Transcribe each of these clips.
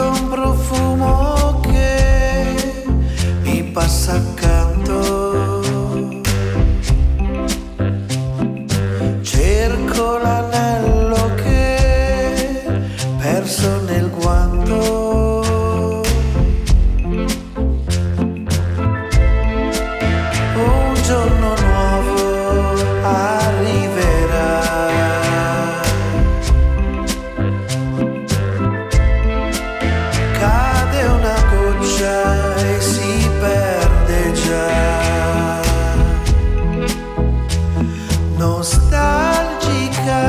un profumo che mi passa accanto. Cerco l'anello che perso nel guanto. Un giorno nuovo arriverà. Cade una goccia e si perde già. Nostalgica,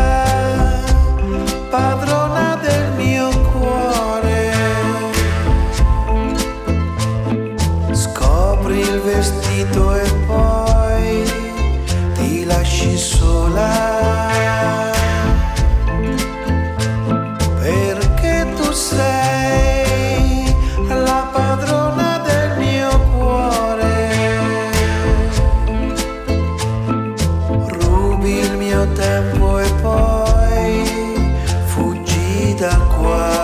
padrona del mio cuore. Scopri il vestito e poi ti lasci sola. Perché tu sei la padrona del mio cuore. Rubi il mio tempo e poi fuggi da qua.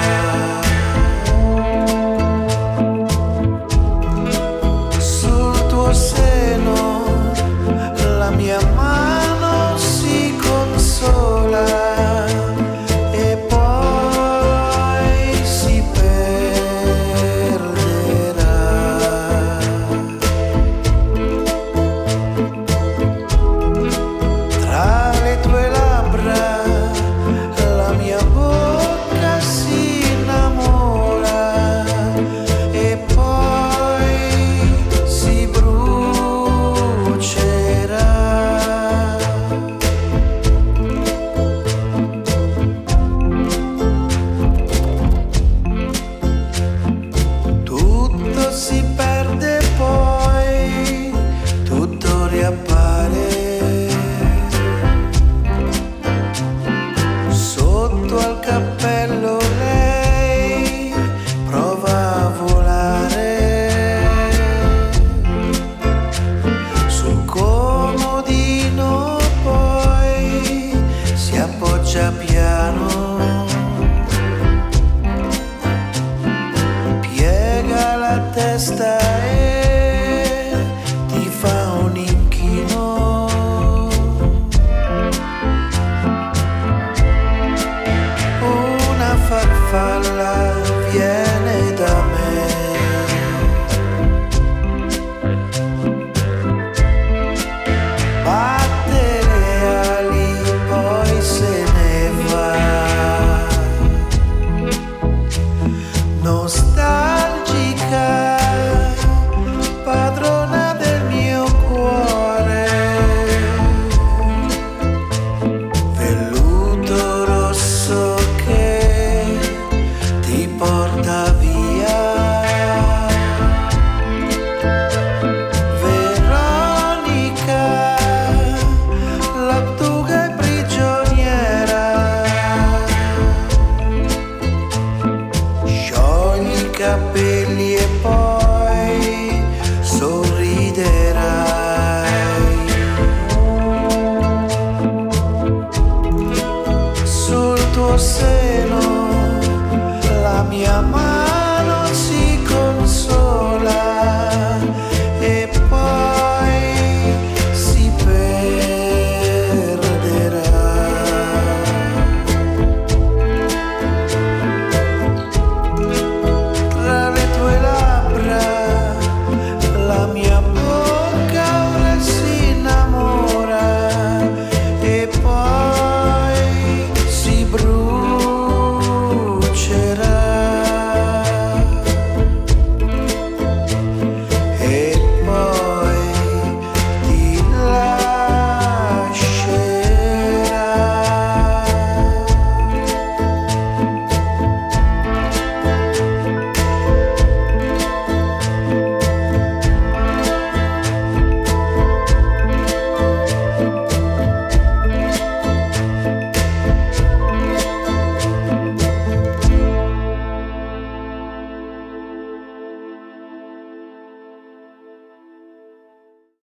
Sul tuo seno la mia mano si consola. E poi si perderà. Tra le tue labbra la mia bocca si innamora. E poi si brucerà. Tutto si perde poi tutto riappare. Sotto al cappello lei prova a volare. Sul comodino poi si appoggia piano. Piega la testa e ti fa un inchino. Una farfalla viene da me. Batte le ali, poi se ne va. Nostalgica, padrona del mio cuore. Velluto rosso che ti porta via. Veronica, lattuga e prigioniera. Sciogli i capelli e poi sorriderai. Sul tuo seno la mia mano